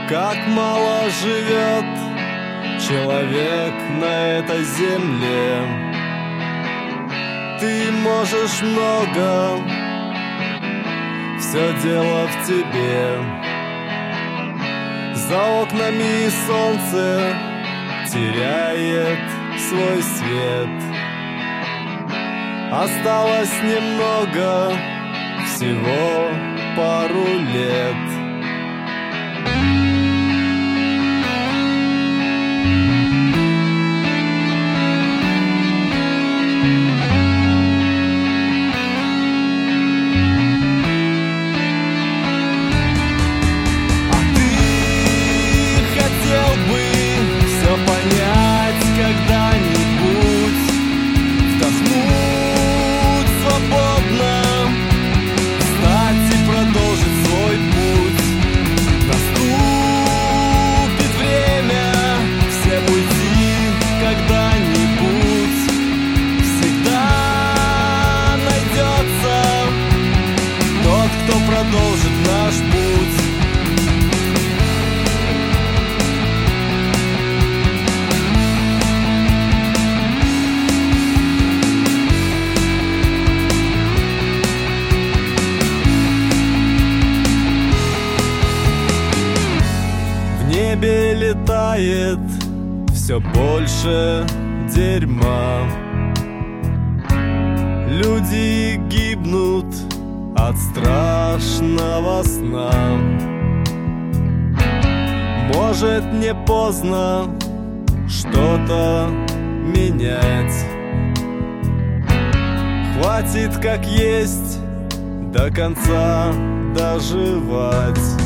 Как мало живет человек на этой земле. Ты можешь много, все дело в тебе. За окнами солнце теряет свой свет. Осталось немного, всего пару лет. Продолжит наш путь. В небе летает все больше дерьма. Люди гибнут от страшного сна. Может, не поздно что-то менять. Хватит как есть до конца доживать.